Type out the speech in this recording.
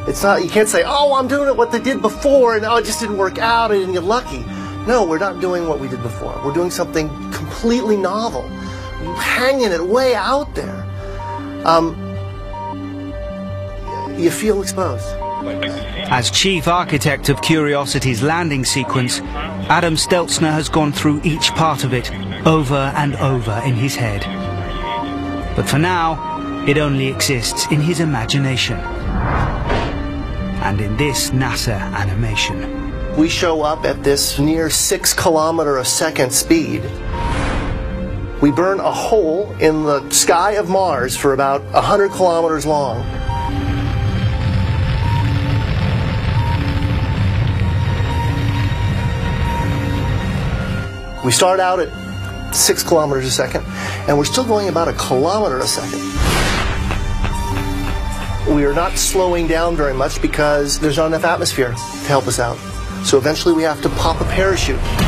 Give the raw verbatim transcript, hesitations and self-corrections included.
It's not, you can't say, oh, I'm doing it what they did before, and oh, it just didn't work out, I didn't get lucky. No, we're not doing what we did before. We're doing something completely novel, hanging it way out there. Um, you feel exposed. As chief architect of Curiosity's landing sequence, Adam Stelzner has gone through each part of it over and over in his head. But for now, it only exists in his imagination and in this NASA animation. We show up at this near six kilometer a second speed. We burn a hole in the sky of Mars for about one hundred kilometers long. We start out at six kilometers a second, and we're still going about a kilometer a second. We are not slowing down very much because there's not enough atmosphere to help us out. So eventually we have to pop a parachute.